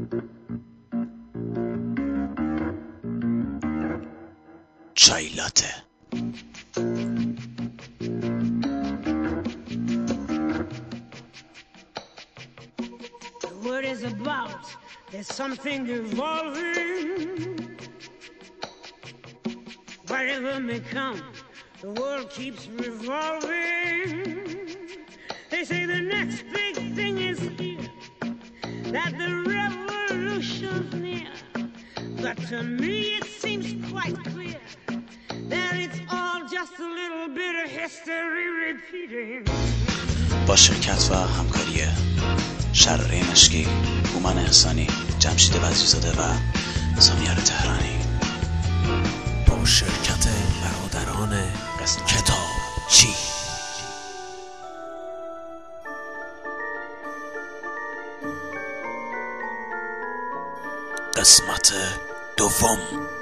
چای لاته. What is about? There's something evolving. Whatever may come, the world keeps revolving. They say the next big thing is here, that the revolution's near. But to me it seems quite clear that it's all just a little bit of history repeating. با شرکت و همکاری شراره مشکی، هومن احسانی، جمشید بدریزاده و سامیار تهرانی، با شرکت برادران کتابچی. قسمت دوم.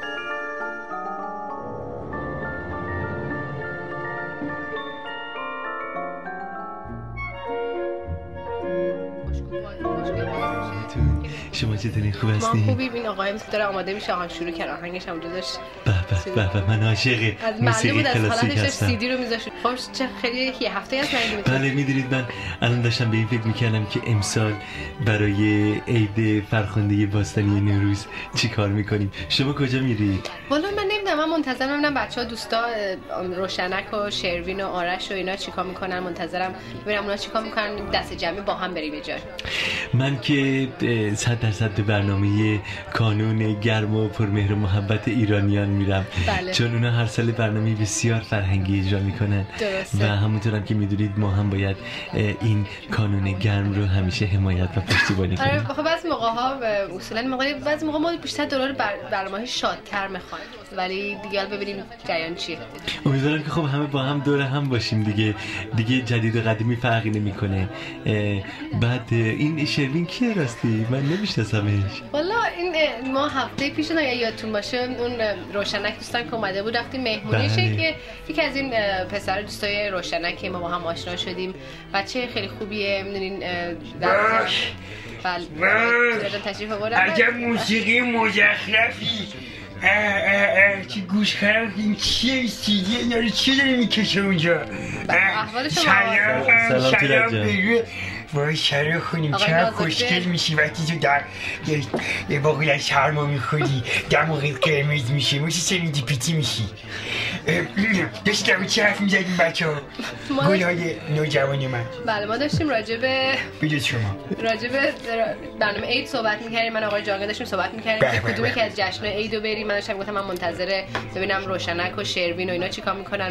شما چطورین؟ خوب هستین؟ ما خوبیم. این آقای مثل داره آماده میشه، آهنگ شروع کرد، آهنگش هم اونجا داشت. به من عاشق موسیقی کلاسیک هستم. CD رو میذاشت. خب چه خیلی یه هفته است ندیدم. بله میدونید من الان داشتم به این فکر میکردم که امسال برای عید فرخنده باستانی نوروز چی کار میکنیم. شما کجا میرید؟ والا من نمیدونم، من منتظرم ببینم بچه‌ها دوستا روشنک و شروین و آرش و اینا چیکار میکنن. منتظرم ببینم اونا چیکار میکنن، دست جمعی با هم بریم یه جا. من که 100% به برنامه کانون گرم و پرمهر و محبت ایرانیان میرم. بله. چون اونا هر سال برنامه بسیار فرهنگی اجرا میکنن. درسته. و همونطورم که میدونید ما هم باید این کانون گرم رو همیشه حمایت و پشتیبانی کنیم. خب بعضی موقع‌ها اصولا بعضی موقع ما بیشتر دلار برنامه‌های شادتر میخوایم، ولی دیگه ببینیم جریان چیه. امیدوارم که خب همه با هم دور هم باشیم دیگه جدید و قدیمی فرقی نمیکنه. بعد این شروین کیه راستی؟ من نمیشناسمش. والا این ما هفته پیش یادتون باشه اون روشنک دوستان که اومده بود رفتیم مهمونیشه. بله. که یکی از این پسر دوستای روشنک که ما با هم آشنا شدیم، بچه خیلی خوبیه. میدونین بله تشریف آوردن. عجب موسیقی مزخرفی. چی گوش خرم این چیه سیدی اینا رو چی داری میکشه اونجا؟ احوال شما؟ سلام بیروه. وای شرح خونیم چقدر خوشگل میشی وقتی تو در یه باقی از سرما میخوری دماغی قرمز میشه مثل سلیندی پیتی میشی. داشتیم چی حرف میزدیم بچه ها؟ گلهای نوجوان من. بله ما داشتیم راجبه برنامه عید صحبت میکردیم. من آقای جانگه داشتیم صحبت میکردیم که کدومی که از جشن عید رو بریم. من داشتم گفتم من منتظر ببینم روشنک و شروین و اینا چیکار میکنن.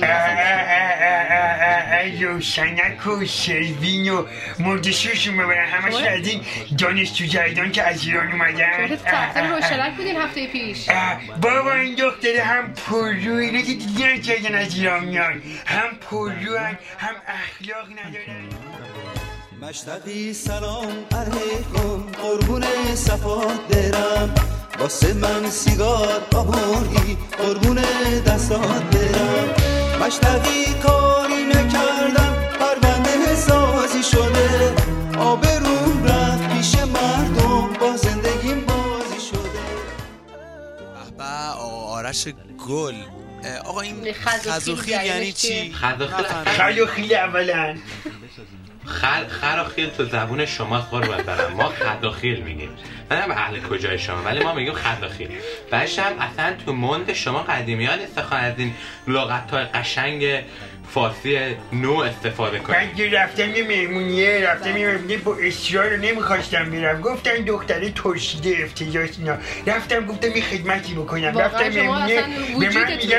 روشنک و شروین و مردشوشون ببرن همشون از این دانشجو جدیدان که از ایران اومدن. شما طرفدار روشنک بودین هفته پیش؟ بابا این دختره هم پررو اینو که دیگه نکردن از ایران میان، هم پررو هم اخلاق ندارن. مشتقی سلام علیکم قربون صفات درم واسه من سیگار آوردی قربون دستات برم. مشتقی کاری نکردم پرونده سازی شده آبروم رفت پیش مردم با زندگیم بازی شده. به آرش گل. آقا این خزوخیل یعنی چی؟ خزوخیل اولا خراخیل تو زبون شماست قربان برم. ما خداخیل میگیم. من هم اهل کجای شما ولی ما میگیم خداخیل. بعدش هم اصلا تو مند شما قدیمیان استفاده از این لغت‌های قشنگ فارسی نو استفاده کنید. من رفتم یه مهمونیه با اصرار رو نمیخواستم برم. گفتن دختره ترشیده افتضاح اینا. رفتم گفتم یه خدمتی بکنم. رفتم مهمونیه به من میگن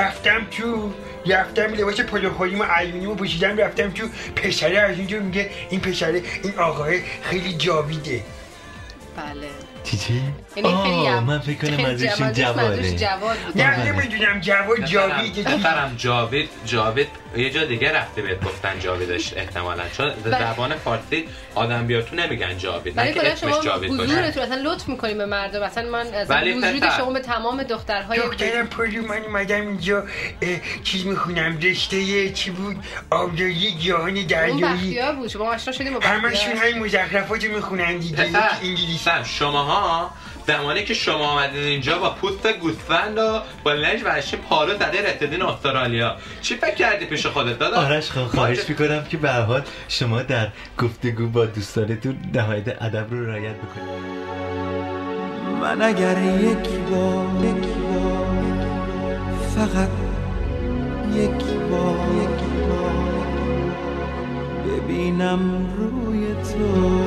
رفتم لباس پلوخوریمو عیونیمو پوشیدم رفتم تو. پسره از اونجا میگه این پسره این آقای خیلی جاویده. بله چی؟ من فکر کنم ازشون جواده. نه نمیدونم جاوید دخترم جاوید یه جا دیگه رفته بهت گفتن جاویدش احتمالاً چون زبان فارسی آدم بیارتو نمیگن جاوید. ولی کلا شما حضورتون اصلا لطف میکنیم به مردم. اصلا من از وجود شما به تمام دخترهای دخترم پولی من اومدم اینجا چیز میخونم رشته چی بود آبیاری جهان دریایی. اون بختیار بود. شما آشنا شدیم با بختیار. همشون همین مزخرفاتو میخونن دیگه. انگلیسی سم شماها زمانی که شما آمدین اینجا با پوست گوسفند و با لنج برشین پارو زده رسیدین استرالیا، چی فکر کردی پیش خودت داداش؟ آرش خواهش میکنم که به هر حال شما در گفتگو با دوستانتون نهایت ادب رو رعایت بکنید. من اگر یک بار فقط یک بار ببینم روی تو.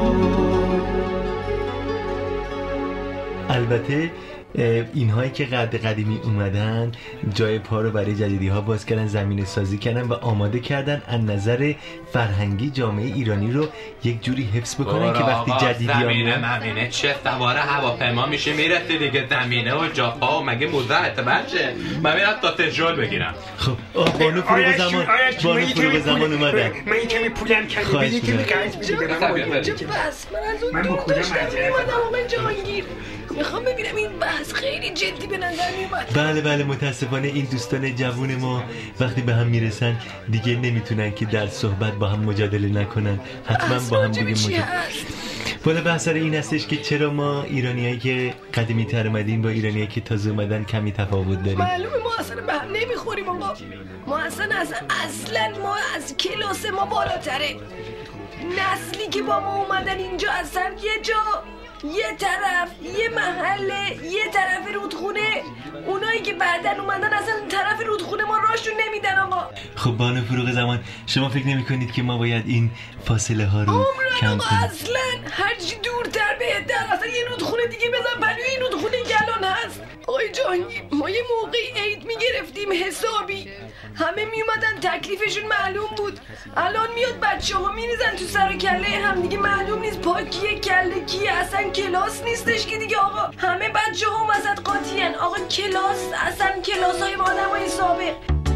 البته اینهایی که قدیمی اومدن جای پا رو برای جدیدی ها باز کردن، زمین سازی کردن و آماده کردن از نظر فرهنگی جامعه ایرانی رو یک جوری حفظ بکنن که وقتی جدیدی ها زمینه چه سوار هواپیما میشه میرسی دیگه، زمینه و جاپا و مگه موزه اعتبرشه. من میرم تا تجربه بگیرم. خب بانو فروغ زمان اومدن. من یه کمی پولم کنه بدی که قرض بدی به من. من با کدام اومدم آقای جهانگیر، میخوام ببینم این بحث خیلی جدی به نظر میومد. بله متاسفانه این دوستان جوون ما وقتی به هم میرسن دیگه نمیتونن که در صحبت با هم مجادله نکنن، حتما با هم دیگه مجادله. والا بحث این هستش که چرا ما ایرانیایی که قدیمی تر اومدیم با ایرانیایی که تازه اومدن کمی تفاوت داریم. معلومه ما اصلا به هم نمیخوریم آقا. ما اصلا ما از کلاس ما بالاتره. نسلی که با ما اومدن اینجا اصلا یه جا، یه طرف، یه محله، یه طرف رودخونه. اونایی که بعدن اومدن اصلا طرف رودخونه ما راشون نمیدن آقا. خب بانو فروغ زمان، شما فکر نمی کنید که ما باید این فاصله ها رو کم کنیم؟ اصلا هرچی دورتر بهتر. اصلا یه رودخونه دیگه بزن پلوی این رودخونه گلان هست. آقای جهانگیر ما یه موقعی عید میگرفتیم حسابی، همه میومدن تکلیفشون معلوم بود. الان میاد بچه ها میریزن تو سر و کله هم دیگه، معلوم نیست پاکیه کله کیه. اصلا کلاس نیستش که دیگه آقا. همه بچه ها وسط قاطیان آقا. کلاس اصلا کلاس های با آدم های سابق.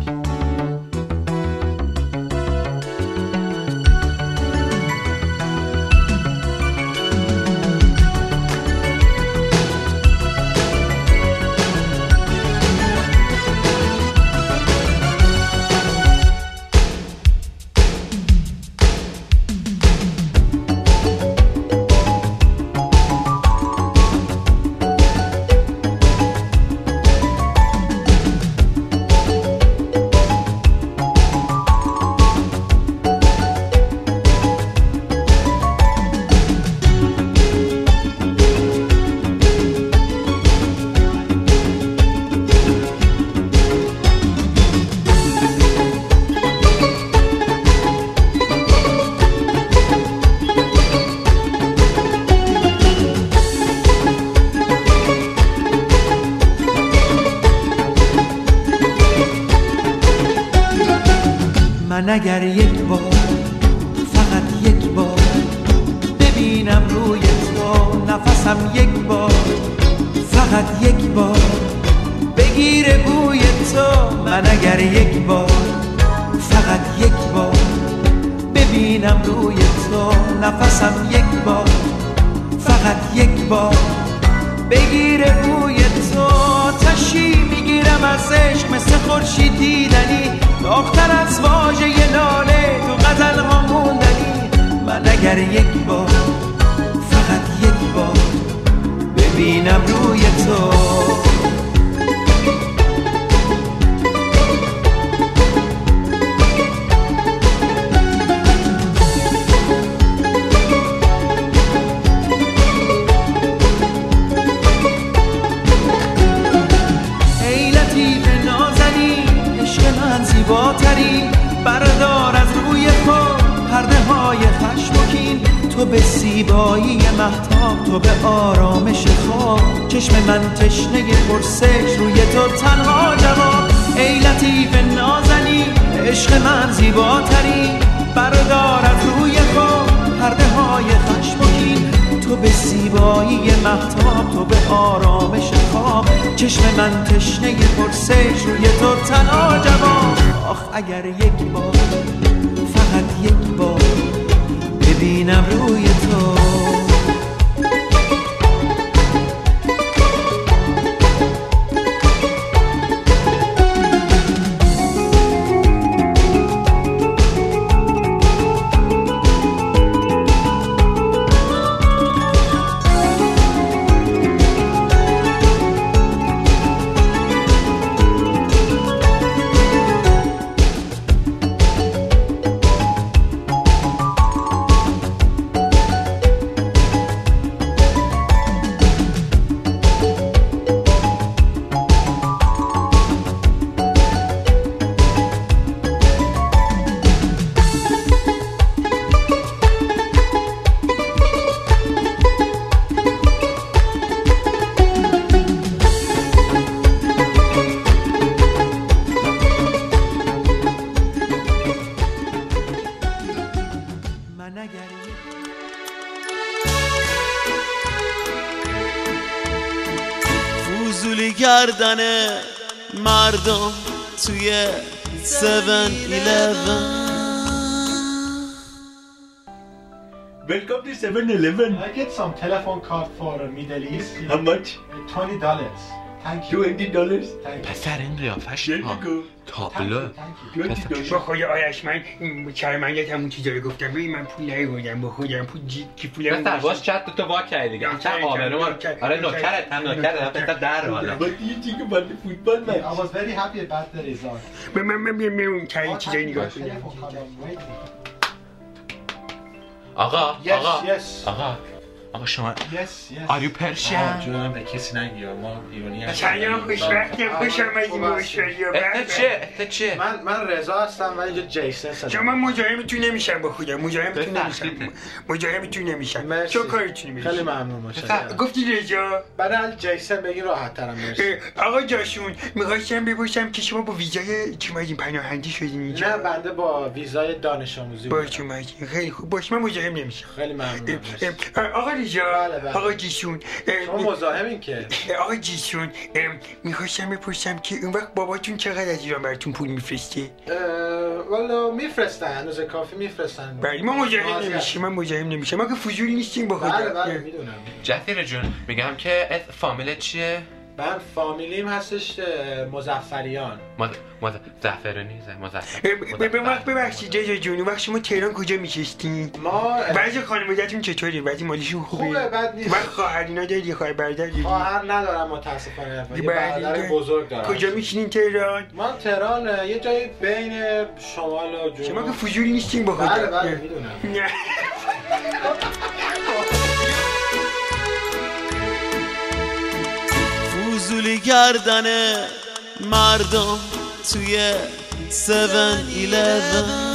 من اگر یک بار فقط یک بار ببینم روی تو، نفسم یک بار فقط یک بار بگیره بوی تو. من اگر یک بار فقط یک بار ببینم روی تو، نفسم یک بار فقط یک بار بگیره بوی تو. تشی میگیرم از عشق مثل خورشید دیدنی، داغ‌تر از واژه لاله تو غزل ها موندنی. من اگر یک بار فقط یک بار ببینم روی تو. زیباتری بردار از روی خود پرده های خشم و کین. تو به زیبایی مهتاب، تو به آرامش خواب. چشم من تشنه پرسش، روی تو تنها جواب. ای لطیف نازنین عشق من زیباتری بردار از روی خود پرده های خشم و کین. تو به زیبایی مهتاب، تو به آرامش خواب. چشم من تشنه پرسش، روی تو تنها جواب. آخ اگر یک بار فقط یک بار ببینم روی تو. فضولی گردن مردم توی 7-11. Welcome to 7-Eleven. I get some telephone card for Middle East. How much? $20. Thank you. $20. پسر این قیافش تابلو. با خود آرش من شرمندت همون چیزا رو گفتم. ببین من پول نیاوردم با خودم پول پولم. پسر باز چت تو وا کردی دیگه. چت آبرو. آره نوکرت هم نوکرت پسر در حالا. What do you think about the football match? I was very happy about the result. من اون چیزا نگاه کنم. آقا شما Are you Persian؟ جونم به کسی نگی ما ایرانی هستیم. سلام خوشبختم خوش آمدید ماشاءالله. ات چه؟ من رضا هستم ولی اینجا جیسن هستم. شما مزاحمتون نمیشم با خودم. مزاحمتون نمیشم. چه کارتون میشه؟ خیلی ممنون ماشاءالله. گفتی رضا؟ برای جیسن بگی راحت ترم مرسی. آقا جاشون می‌خواستم بپرسم که شما با ویزای چی اومدین پناهندگی شدین اینجا؟ نه بنده با ویزای دانش آموزی باش اومدین. خیلی خوب. باش من مزاحم نمیشم. خیلی ممنون. آقا رضا آقا جیسون شما مزاحمین که آقا جیسون میخواستم بپرسم که اون وقت باباتون چقدر از ایران براتون پول میفرسته؟ والا میفرستن هنوز کافی میفرستن. بله من مزاحم نمیشم ما که فضول نیستیم با خودم. بله میدونم. جثیر جون میگم که فامیلت چیه؟ من فامیلیم هستش مظفریان. زعفرانی ببخشید رضا جون اون وقت شما تهران کجا میشستین؟ ما بعضی خانواده‌تون چطوری؟ بعضی مالیشون خوبه؟ بد نیست. وقت خواهرینا داری خواهر برادر داری؟ خواهر ندارم متاسفانه. یه برادر بزرگ دارم. کجا میشینین تهران؟ ما تهران یه جایی بین شمال و جنوب. شما که فضول نیستین با خودم. بله میدونم. فضولی گردن مردم توی 7-11.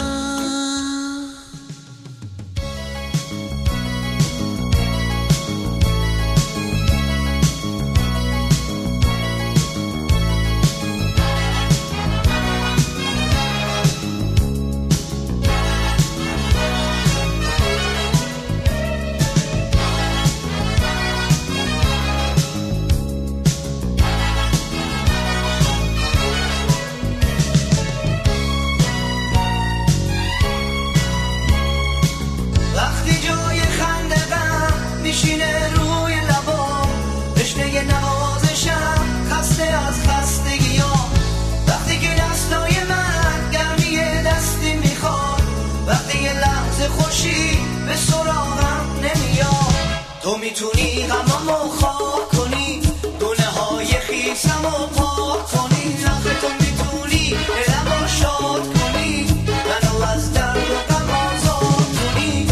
تو میتونی غمامو خاک کنی گناه های خیسمو پاک کنی آخه تو میتونی دلمو شاد کنی منو از درد و غم آزاد کنی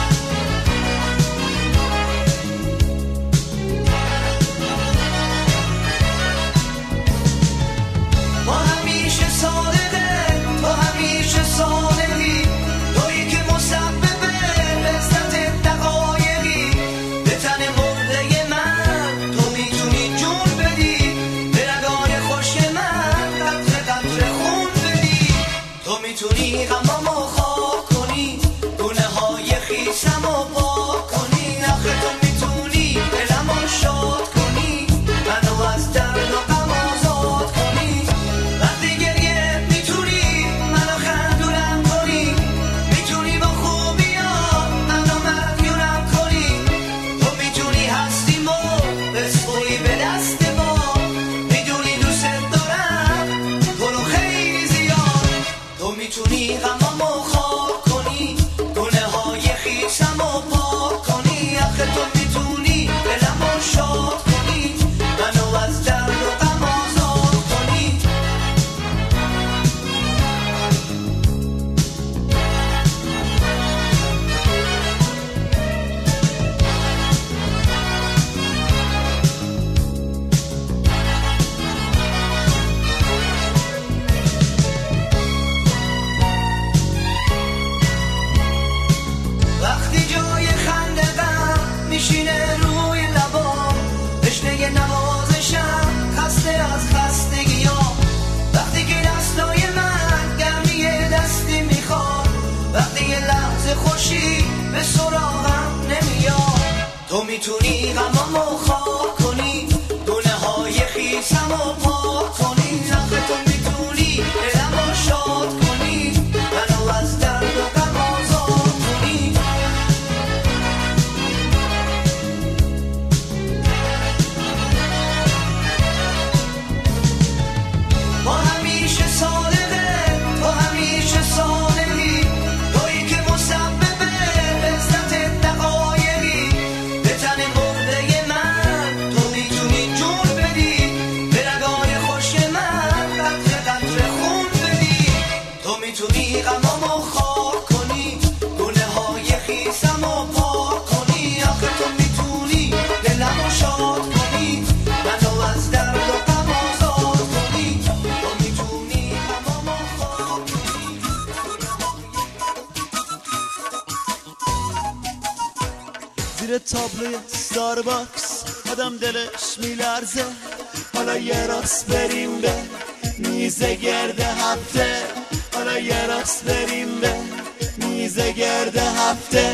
ما همیشه صادقه تو همیشه صادقی تویی که مسبب لذت دقایقی به تن مرده من تو میتونی جون بدی به رگای خشک من قطره قطره خون بدی تو میتونی غمامو خاک کنی گناه های خیسمو پاک کنی آخه تو میتونی دلمو شاد کنی منو از درد و غم آزاد کنی وقتی گریه میتونی منو خندونم کنی میتونی با خوبی ها منو مدیونم کنی تو میتونی هستیمو بسپوی به دست ما میدونی دوست دارم تو رو خیلی زیاد تو میتونی غمامو خاک کنی گناه های خیسمو پاک کنی آخه تو میتونی دلمو شاد کنی منو از درد و غم آزاد کنی وقتی جای خندقم میشینه روی لبام تشنه نوازشم خسته از خستگیام وقتی که دستای من گرمی دستی میخواد وقتی یه لحظه خوشی به سراغم نمیاد تو میتونی غمامو خاک کنی گناه های خیسم و پاک کنی آخه تو میتونی دلمو شاد کنی منو از درد و غم آزاد کنی ما همیشه صادقه تو همیشه صادقی تویی که مسبب لذت دقایقی به تن مرده من تو میتونی جون بدی به رگای خوش من قطره قطره خون بدی تو میتونی غمامو خاک کنی گله های خیسم و پاک کنی آخه تو میتونی دلمو شاد کنی منو از درد و غم آزاد کنی تو میتونی غمامو خاک کنی زیر تابلوی ستارباکس آدم دلش میلرزه حالا یه راست بریم به میز گرد هفته حالا یه راست بریم به میز گرد هفته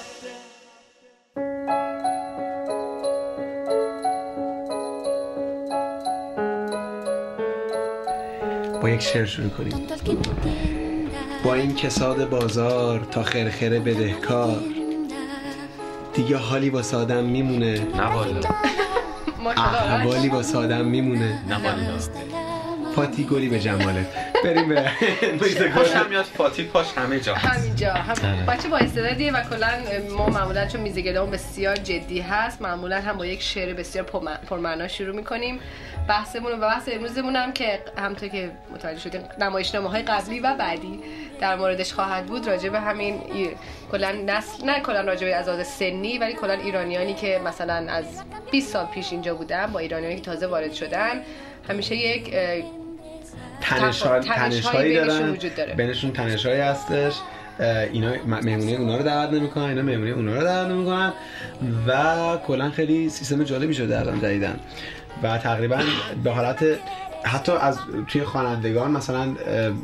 با یک شعر شروع کنیم. با این کساد بازار تا خرخره بدهکار دیگه حالی واسه آدم میمونه نه والا احوالی واسه آدم میمونه نه والا پاتی گلی به جمالت بریم به پاشم میاد فاتی پاش همه جا همینجا بچه با استعدادیه و کلا ما معمولا چون میزگردمون بسیار جدی هست معمولا هم با یک شعر بسیار پرمعنا شروع میکنیم بحثمون و بحث امروزمون هم که همونطور که متوجه شدیم نمایشنامه‌های قبلی و بعدی در موردش خواهد بود راجع به همین کلا نسل نه کلا راجع به ازاد سنی ولی کلا ایرانیانی که مثلا از 20 سال پیش اینجا بودن با ایرانیانی که تازه وارد شدن همیشه یک تنش‌هایی دارن بینشون تنش‌هایی هستش اینا مهمونی اونا رو دعوت نمی‌کنن اینا مهمونی اونا رو دعوت نمی‌کنن و کلا خیلی سیستم جالبی شده الان جدیدن و تقریبا به حالت حتی از توی خوانندگان مثلا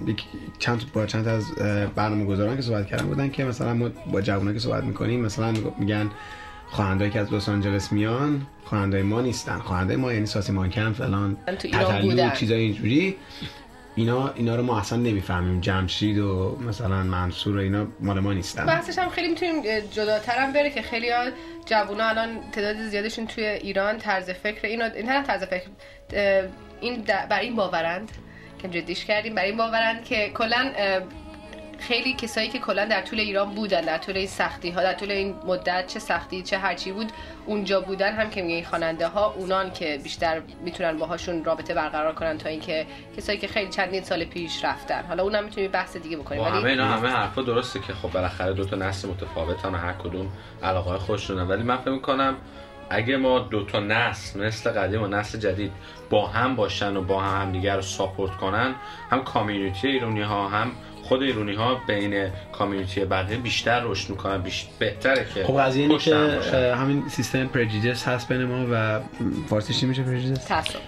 چند تا از برنامه‌گذاران که صحبت کردن بودن که مثلا ما با جوونا که صحبت می‌کنیم مثلا میگن خواننده‌ای که از لس آنجلس میان خواننده ما نیستن خواننده ما یعنی ساسی مانکن فلان تتلو چیزای اینجوری اینا رو ما اصلا نمیفهمیم جمشید و مثلا منصور و اینا مال ما نیستن بحثش هم خیلی میتونیم جداتر هم بره که خیلی ها جوونا الان تعداد زیادشون توی ایران طرز فکر این طرز فکر این برای این باورند که جدیش کردیم برای این باورند که کلا خیلی کسایی که کلا در طول ایران بودن در طول این سختی ها در طول این مدت چه سختی چه هرچی بود اونجا بودن هم که میگن خواننده ها اونان که بیشتر میتونن باهاشون رابطه برقرار کنن تا اینکه کسایی که خیلی چندین سال پیش رفتن حالا اونم میتونیم بحث دیگه بکنیم ولی همه حرفا درسته که خب بالاخره دو تا نسل متفاوتن و هر کدوم علاقه‌های خودشونه ولی من فکر می‌کنم اگه ما دو تا نسل مثل قدیم و نسل جدید با هم باشن و با هم همدیگه رو ساپورت کنن هم کامیونیتی ایرانی ها هم خود ایرانی ها بین کامیونیتی بقیه بیشتر رشد میکنن بهتره که خب قضیه اینه که همین سیستم پرجیدیس هست بین ما و فارسیش چی میشه پرجیدیس؟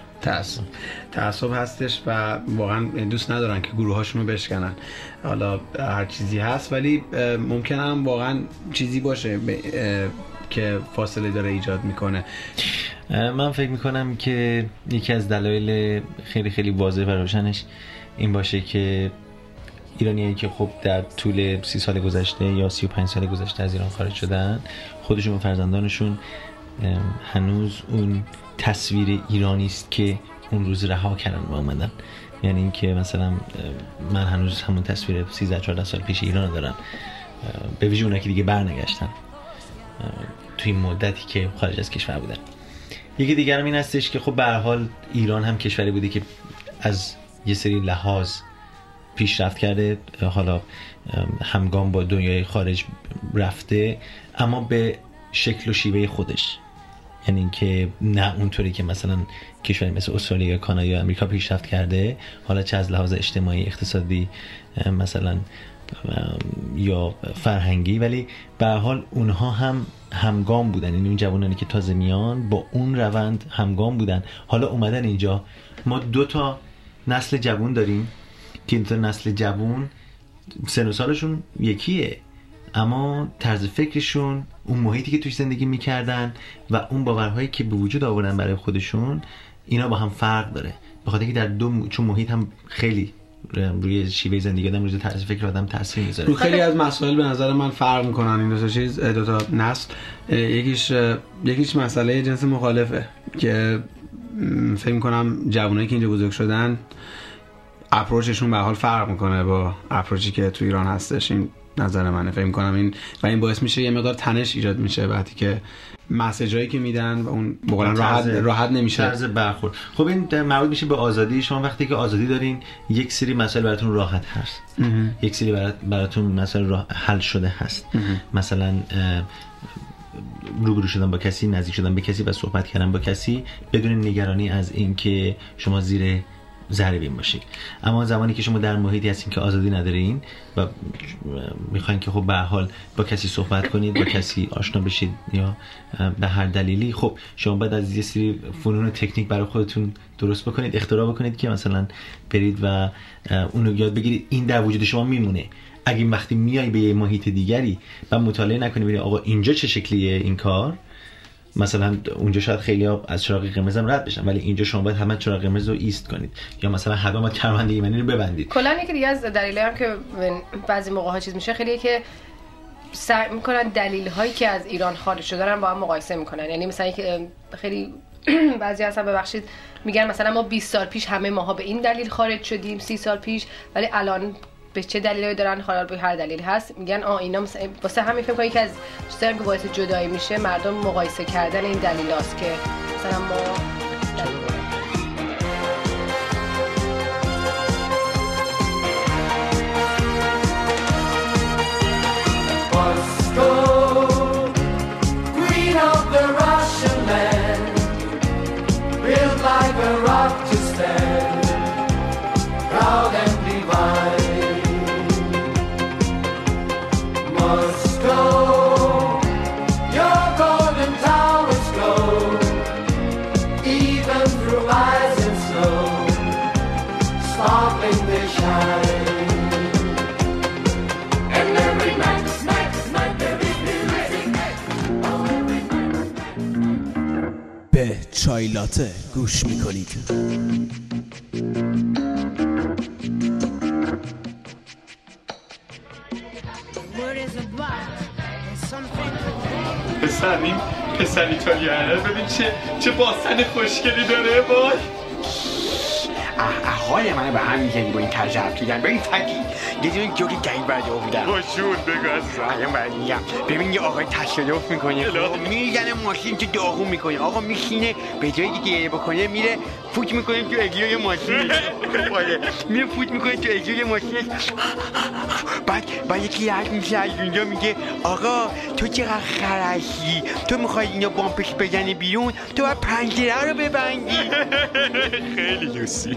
تعصب هستش و واقعا دوست ندارن که گروه هاشون رو بشکنن حالا هر چیزی هست ولی ممکنه هم واقعا چیزی باشه که فاصله داره ایجاد میکنه من فکر میکنم که یکی از دلایل خیلی خیلی واضح و روشنش این باشه که ایرانیایی که خب در طول 30 سال گذشته یا 35 سال گذشته از ایران خارج شدن خودشون و فرزندانشون هنوز اون تصویر ایرانی است که اون روز رها کردن و اومدن یعنی اینکه مثلا من هنوز همون تصویر 13-14 سال پیش ایران رو دارم به ویژه اونایی که دیگه برنگشتن توی این مدتی که خارج از کشور بودن یکی دیگر هم این هستش که خب به هر حال ایران هم کشوری بوده که از یه سری لحاظ پیشرفت کرده حالا همگام با دنیای خارج رفته اما به شکل و شیوه خودش یعنی اینکه نه اونطوری که مثلا کشوری مثل استرالیا یا کانادا یا امریکا پیشرفت کرده حالا چه از لحاظ اجتماعی اقتصادی مثلا یا فرهنگی ولی به هر حال اونها هم همگام بودن یعنی اون جوانانی که تازه میان با اون روند همگام بودن حالا اومدن اینجا ما 2 تا نسل جوان داریم که این نسل جوان سن و سالشون یکیه اما طرز فکرشون اون محیطی که توش زندگی میکردن و اون باورهایی که به وجود آوردن برای خودشون اینا با هم فرق داره، به خاطر اینکه در چون محیط هم خیلی روی شیوه زندگی آدم، روی طرز فکر آدم تاثیر میذاره. رو خیلی از مسائل به نظر من فرق میکنن این دو تا چیز، دو تا نسل. یکیش مسئله جنس مخالفه که فکر میکنم جوانایی که اینجا بزرگ شدن اپروچشون به حال فرق میکنه با اپروچی که تو ایران هستش. این نظر منه. فکر میکنم این باعث میشه یه مقدار تنش ایجاد میشه وقتی که مسیجایی که میدن و اون بقولن راحت نمیشه طرز برخورد. خب این مربوط میشه به آزادی. شما وقتی که آزادی دارین یک سری مسائل براتون راحت هست، یک سری براتون مسائل حل شده هست. مثلا روبرو شدن با کسی، نزدیک شدن به کسی و صحبت کردن با کسی بدون نگرانی از اینکه شما زیر ذره بین باشید. اما زمانی که شما در محیطی هستین که آزادی ندارین و میخواین که خب به هر حال با کسی صحبت کنید، با کسی آشنا بشید یا به هر دلیلی، خب شما باید از یه سری فنون و تکنیک برای خودتون درست بکنید، اختراع بکنید که مثلا برید و اونو یاد بگیرید. این در وجود شما میمونه. اگه وقتی میای به یه محیط دیگری و مطالعه نکنی ببینید آقا اینجا چه شکلیه این کار، مثلا اونجا شاید خیلی ها از چراغ قرمز هم رد بشن، ولی اینجا شما باید همه چراغ قرمز رو ایست کنید، یا مثلا حتما باید کمربند ایمنی رو ببندید. کلا یکی دیگه از دلایلی هم که بعضی موقع ها چیز میشه خیلیه که سعی میکنن دلیل هایی که از ایران خارج شدن با هم مقایسه میکنن. یعنی مثلا که خیلی بعضی اصلا ببخشید میگن مثلا ما 20 سال پیش همه ماها به این دلیل خارج شدیم، 30 سال پیش، ولی الان به چه دلیلی دارن خارج؟ به هر دلیلی هست میگن اینا واسه همین فکر کنم یکی از چیزایی که باعث جدایی میشه مردم مقایسه کردن این دلیلاست که مثلا ما به چای لاته گوش میکنید. پسر ایتالیانه ببین چه باسن خوشگلی داره. وای حال منو به هم میزنی با این طرز حرف کردن. ببین فکی یه جوری جوری گهی برده بودم باشون بگو ازم. الان برای میگم ببین یه آقای تصادف میکنه میزنه ماشین تو داغون میکنه، آقا میشینه به جایی که گریه بکنه میره فوت میکنه تو اگزوی ماشینش. میره فوت میکنه تو اگزوی ماشینش. بعد یکی حرف میشه از اونجا میگه آقا تو چقدر خرشی، تو میخوای اینو بامپش بزنی بیرون، تو باید پنجره رو ببندی. خیلی دوستی.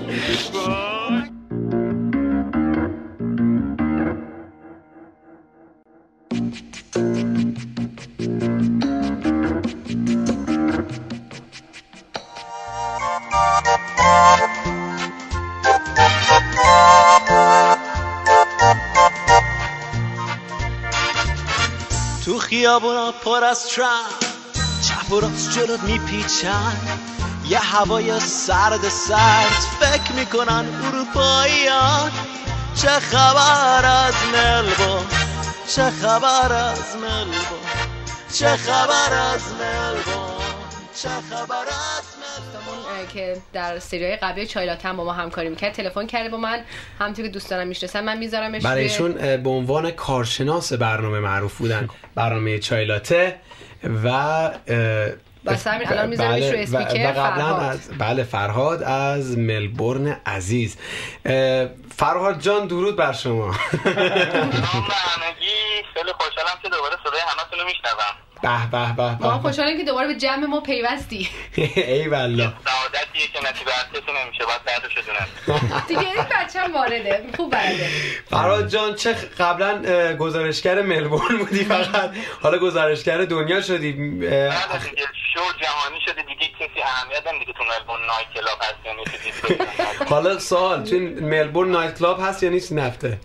تو خیابونا پر از ترام، چپ و راست جلوت میپیچن، یه هوای سرد فکر میکنن اروپاییان. چه خبر از ملبورن، چه خبر از ملبورن، چه خبر از ملبورن، چه خبر از ملبورن. که در سریای قبلی چای لاته هم با ما همکاری میکرد تلفن کرده با من، همونطور که دوستانم میشناسن من میذارمش برایشون به عنوان کارشناس برنامه معروف بودن، برنامه چای لاته و بس همین الان میذارمش رو اسپیکر. و قبلا از فرهاد از ملبورن عزیز. فرهاد جان درود بر شما. همگی خیلی خوشحالم که دوباره صدای همتون رو میشنوم. به ما خوشحالیم که دوباره به جمع ما پیوستی. ای والله سعادتیه که نصیب هر کسی نمیشه، باید دردشو دونن دیگه. این بچه‌م وارده خوب بلده. فرهاد جان چه قبلا گزارشگر ملبورن بودی فقط، حالا گزارشگر دنیا شدی. شو جهانی شده دیگه، کسی اهمیت نمیده که تو ملبورن نایت کلاب هست یا نیست. حالا سوال، تو ملبورن نایت کلاب هست یا نیست این هفته؟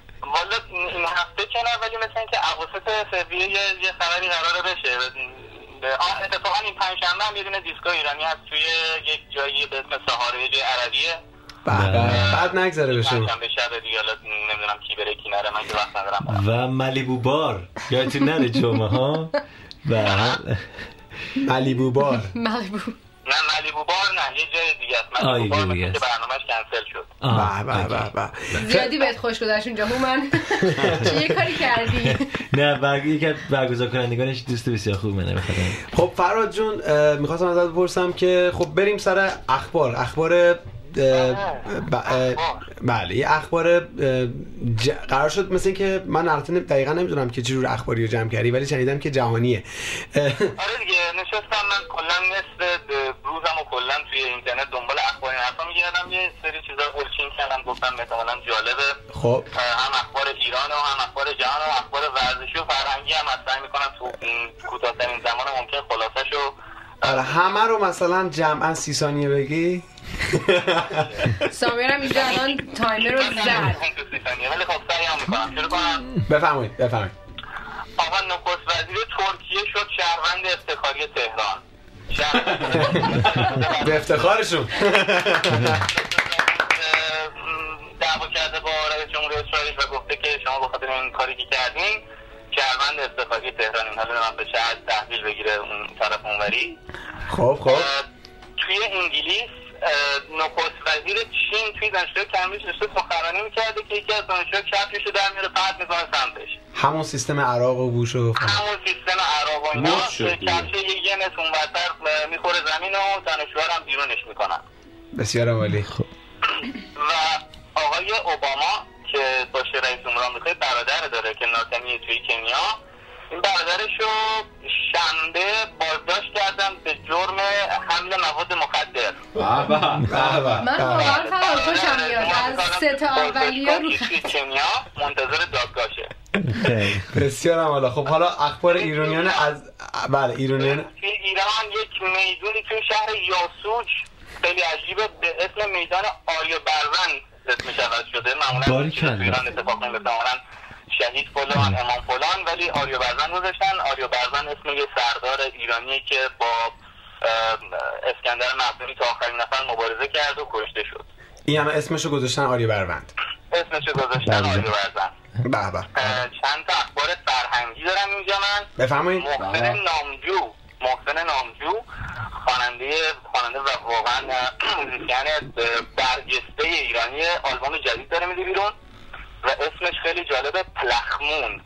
والا این هفته که نه، ولی مثلا که اواسط فوریه یه خبری قراره بشه، اتفاقا این پنجشنبه هم یه دونه دیسکو ایرانی هست توی یک جایی به اسم سهاره، یه جای عربیه. بعد نگذره بشه پنجشنبه شب دیگه، حالا نمیدونم کی بره کی نره، من که وقت ندارم. و مالیبو بار یادتون نره جمعه ها. مالیبو بار نه مالیبو بار نه، یه جای دیگه است. مالیبو بار مثل که برنامه‌اش کنسل شد. زیادی بهت خوش گذشت اونجا هومن. چه کاری کردی؟ نه یکی برگزار کنندگانش دوست بسیار خوب منه بخاطر. خب فراد جون میخواستم ازت بپرسم که خب بریم سر اخبار بله یه اخبار قرار شد مثل که من البته دقیقا نمیدونم که چجور اخباری رو جمع کردی ولی شنیدم که جهانیه. آره دیگه نشستم من کلا نصف روزم و کلا توی اینترنت دنبال اخبار این حرفا میگردم، یه سری چیزا اولچین کردم، گفتم احتمالاً جالبه. خب هم اخبار ایران و هم اخبار جهان و اخبار ورزشی و فرهنگی هم سعی میکنم تو کوتاه‌ترین زمان ممکن خلاصه‌شو. آره همه رو مثلا جمعاً 30 ثانیه بگی. سامیر هم اینجا الان تایمر رو زد. ولی خب سعی هم میکنم. شروع کنم؟ بفرمایید. آقا نخست وزیر ترکیه شد شهروند افتخاری تهران. به افتخارشون. دعوا کرده با رئیس جمهور اسرائیل و گفته که شما به خاطر این کاری که کردین شهروند افتخاری تهران، این حالا من به شهر تحویل بگیره اون طرف اونوری. خب توی انگلیس نخست وزیر چین توی دانشگاه کمبریج نشسته سخنرانی میکرده که یکی از دانشجوها کفششو در میاره پرت میکنه سمتش. همون سیستم عراق و گوش و همون سیستم عراق و اینا کفش یه نس اونورتر میخوره زمین و دانشجوها هم بیرونش میکنن. بسیار عالی. و آقای اوباما که باشه رئیس جمهور آمریکا برادر داره که ناتنی توی کنیا، این برادرشو شنبه بازداشت کردن به جرم حمل مواد مخدر. من واقعا فرار خوشم میاد از سه تا اولیا رو کنیا منتظر دادگاهشه. بسیار عالی. خب حالا اخبار ایرانیان از ایرانیان توی ایران یک میدونی توی شهر یاسوج خیلی عجیبه به اسم میدان آریا بروند اسمش عوض شده. معمولا توی ایران اتفاق نمیفته، معمولا شهید فلان امام فلان، ولی آریا بروند گذاشتن. آریا بروند اسم یه سردار ایرانیه که با اسکندر مقدونی تا آخرین نفر مبارزه کرد و کشته شد. این همه اسمشو گذاشتن آریا بروند. اسمشو گذاشتن آریا بروند. چند تا اخبار فرهنگی دارم اینجا من. بفرمایید. محسن نامجو خواننده و واقعا موزیسین برجسته ایرانی آلبوم جدید داره میده بیرون و اسمش خیلی جالبه، پلخمون.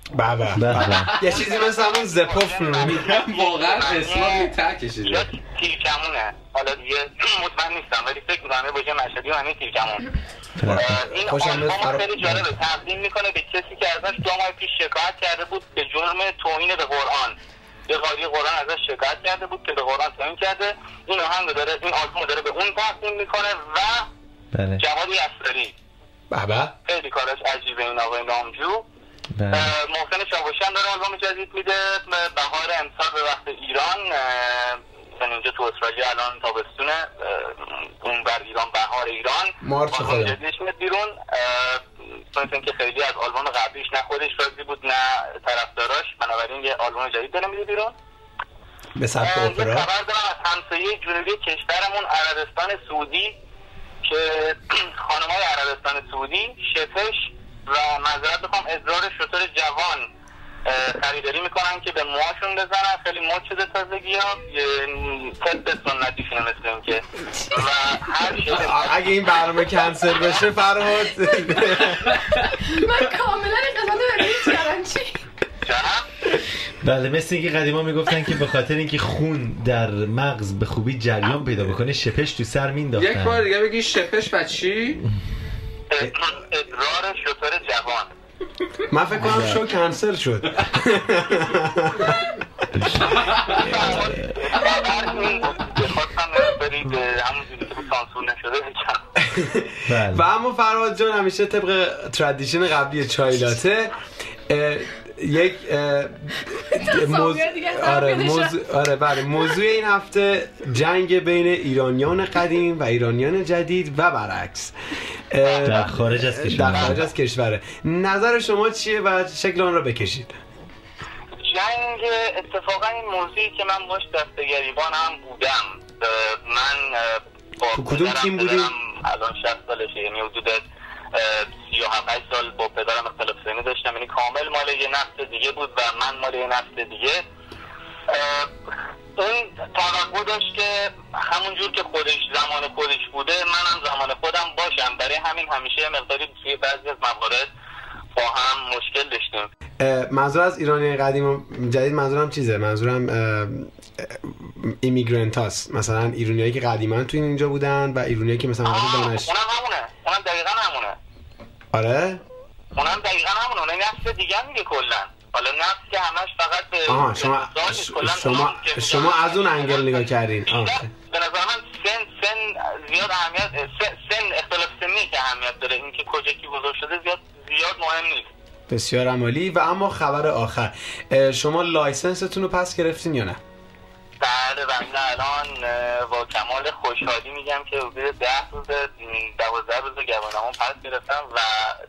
یه چیزی مثل همون زپوف میگم واقعا اسما بی‌تر کشیده. تیرکمونه. حالا دیگه مطمئن نیستم ولی فکر می‌کنم باشه مشهدی و همین تیرکمون. این آلبوم خیلی جالبه، تقدیم میکنه به کسی که ازش 2 ماه پیش شکایت کرده بود به جرم توهین به قرآن. یه قاضی قرآن ازش شکایت کرده بود که به قرآن توهین کرده. این آهنگ داره، این آلبوم داره به اون تقدیم میکنه و جواد یساری. خیلی کارش عجیبه این آقای نامجو. محسن چاوشی هم داره آلبوم جدید میده بهار امسال به وقت ایران. مثلا اینجا تو استرالیا الان تابستونه، اون بر ایران بهار ایران. مارچ خودم جدیدش میاد بیرون. مثلا که خیلی از آلبوم قبلیش نه خودش راضی بود نه طرفداراش، بنابراین یه آلبوم جدید داره میده بیرون. به سبک اپرا. خبر دارم از همسایه جنوبی کشورمون عربستان سعودی که خانم‌های عربستان سعودی شپش و معذرت بخوام ادرار شتر جوان خریداری میکنن که به موهاشون بزنن. خیلی مد شده تازگی‌ها، طب سنتیشونه مثل این که و هر اگه این برنامه کنسل بشه فرهاد من کاملا این قضاوت رو ریز کردم. چی؟ بله مثل اینکه قدیما میگفتن که به خاطر اینکه خون در مغز به خوبی جریان پیدا بکنه شپش تو سر مینداختن. یک بار دیگه بگی شپش و چی؟ ادرار شتر جوان. من فکر کنم شو کنسل شد. و اما فرهاد جان همیشه طبق ترادیشن قبلی چای لاته یک موضوع این هفته جنگ بین ایرانیان قدیم و ایرانیان جدید و برعکس در خارج از کشور. نظر شما چیه و شکل آن را بکشید. جنگ اتفاقا این موضوعی که من باش دست گریبان هم بودم. من با کدوم تیم بودی؟ الان 60 سالشه، یعنی حدود 37 سال با پدرم اختلاف سنی داشتم، یعنی کامل مال یه نسل دیگه بود و من مال یه نسل دیگه. این توقع داشت که همونجور که خودش زمان خودش بوده منم زمان خودم باشم، برای همین همیشه مقداری توی بعضی از موارد با هم مشکل داشتیم. منظور از ایرانی قدیم و جدید منظورم چیزه؟ منظورم ایمیگرنت هاست، مثلا ایرانیایی که قدیما تو اینجا بودن و ایرانیایی که مثلا دانش. اونم همونه، اونم دقیقا همونه. آره؟ اونم دقیقا همونه، اونم نفس دیگه میگه کلن. حالا نفس که همش فقط به شما از اون انگل نگاه کردین. به نظر من سن زیاد اهمیت، سن اختلاف سنی که اهمیت داره، این که کجا کی بزرگ شده زیاد مهم نیست. بسیار عالی. و اما خبر آخر، شما لایسنستون رو پس گرفتین یا نه؟ بله بنده الان با کمال خوشحالی میگم که حدود 10 روز 12 روز گواهینامه‌ام پس گرفتم و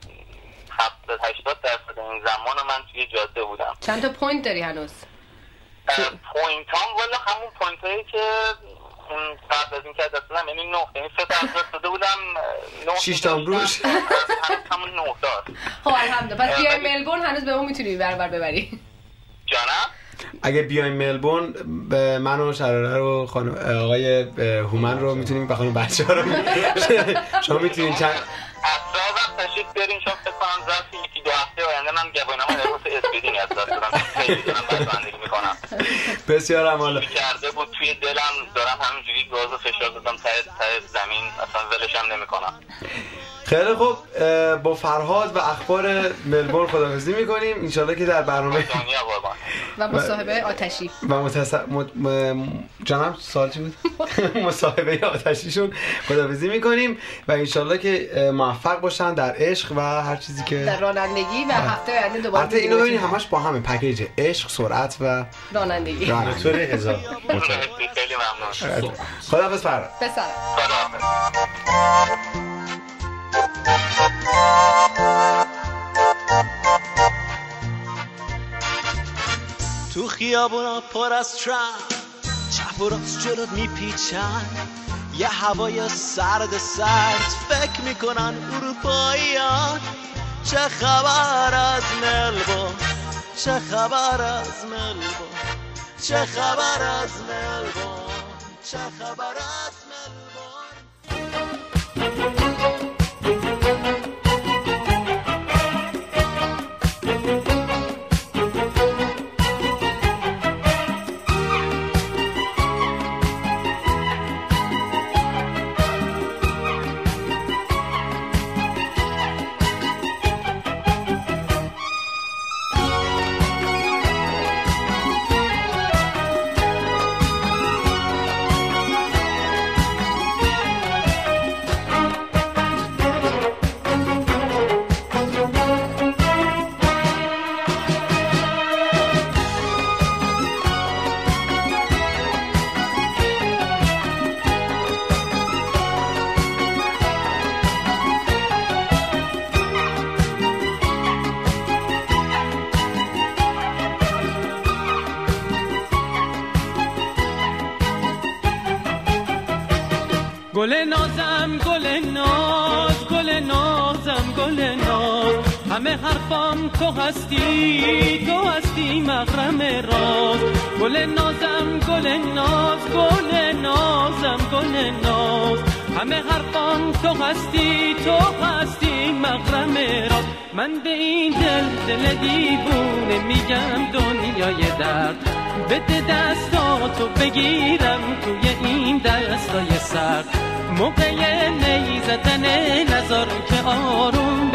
70-80% این زمان من توی جاده بودم. چند تا پوینت داری هنوز؟ پوینت هم والا همون پوینت هایی که قبل از این که دست دادم، یعنی 9، یعنی 3 تا از دست داده بودم 6 تا روش همون 9 تا. خب الحمدلله. پس بیای ملبورن هنوز به اون میتونی برابر ببری. جانم؟ اگه بیایم ملبورن من و شراره رو آقای هومن رو میتونیم و خانم بچه‌ها رو شما میتونین چند اصلا تشریف برین. شما فکر کنم ظرف 1-2 هفته آینده من گواهینامه در اسپیدینگ از دست دادم، خیلی دارم بازندگی میکنم. بسیار عالی کرده بود توی دلم، دارم همینجوری گاز و فشار دادم ته زمین، اصلا ولشم نمیکنم. خیلی خوب، با فرهاد و اخبار ملبورن خداحافظی میکنیم. انشالله که در برنامه و مصاحبه آتشی و جناب سوال چی بود؟ مصاحبه آتشیشون خداحافظی میکنیم و انشالله که موفق باشن در عشق و هر چیزی که در رانندگی و هفته آینده دوباره. البته اینو ببینید همش با همه پکیج عشق، سرعت و رانندگی. موتور 1000. خیلی ممنون. خداحافظ فرهاد. بسلام. تو خیابونا پر از ترام، چپ و راست جلوت میپیچن، یه هوای سرد فکر میکنن اروپاییان. چه خبر از ملبورن، چه خبر از ملبورن، چه خبر از ملبورن، چه خبر از ملبورن. گل نازم گل ناز، گل نازم گل ناز، همه حرفام تو هستی، تو هستی مغرم راز. گل نازم گل ناز، گل نازم گل ناز، همه حرفام تو هستی، تو هستی مغرم راز. من به این دل دیوونه میگم دنیای درد، بده دستاتو بگیرم توی این دستای سرد. موقع نی زدن نظر که آروم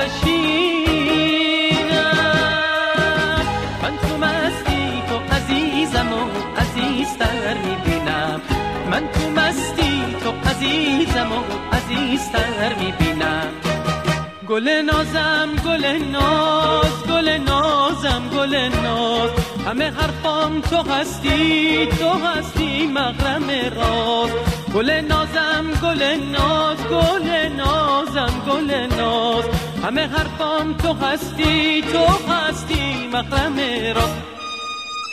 بشینم، من تو مستی تو عزیزم و عزیزتر میبینم، من تو مستی تو عزیزم و عزیزتر میبینم. گل نازم گل ناز، گل نازم گل ناز، همه حرفام تو هستی، تو هستی مغرم راز. گل نازم گل ناز، گل نازم گل ناز، همه حرفام تو هستی، تو هستی مغرم راز.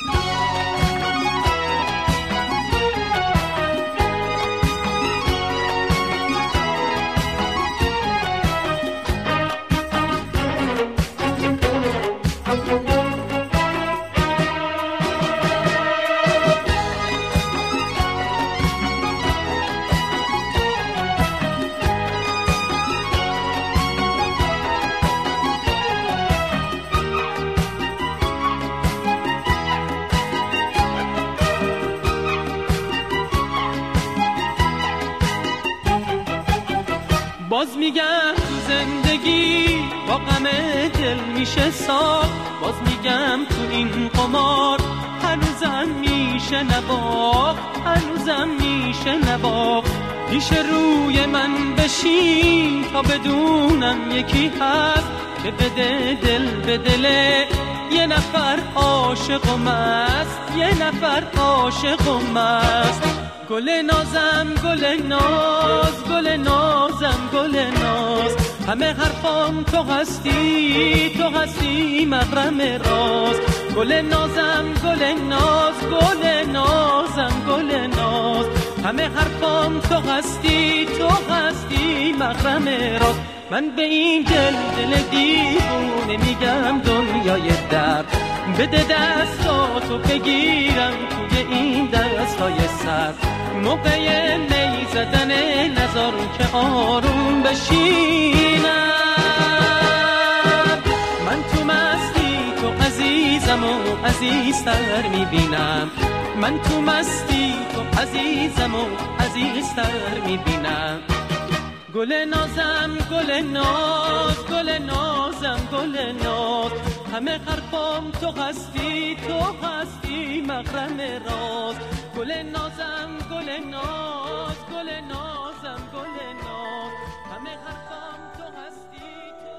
باز میگم تو زندگی با غم دل میشه ساخت، باز میگم تو این قمار هنوزم میشه نباخت، هنوزم میشه نباخت. پیش روی من بشین تا بدونم یکی هست که بده دل به دل یه نفر عاشقم است، یه نفر عاشقم است. گل نازم گل ناز، گل نازم گل ناز، همه حرفام تو هستی، تو هستی محرم راز. گل نازم گل ناز، گل نازم گل ناز، همه حرفام تو هستی، تو هستی محرم راز. من به این دل دیوونه میگم دنیای درد، بده دستاتو بگیرم توی این دستای سر. موقع می زدن نذار که آروم بشینم، من تو مستی تو عزیزم و عزیزتر میبینم، من تو مستی تو عزیزم و عزیزتر میبینم. گل نازم گل ناز، گل نازم گل ناز، همه حرفام تو هستی، تو هستی محرم راز. گل نازم گل ناز، گل نازم گل ناز، همه حرفام تو هستی، تو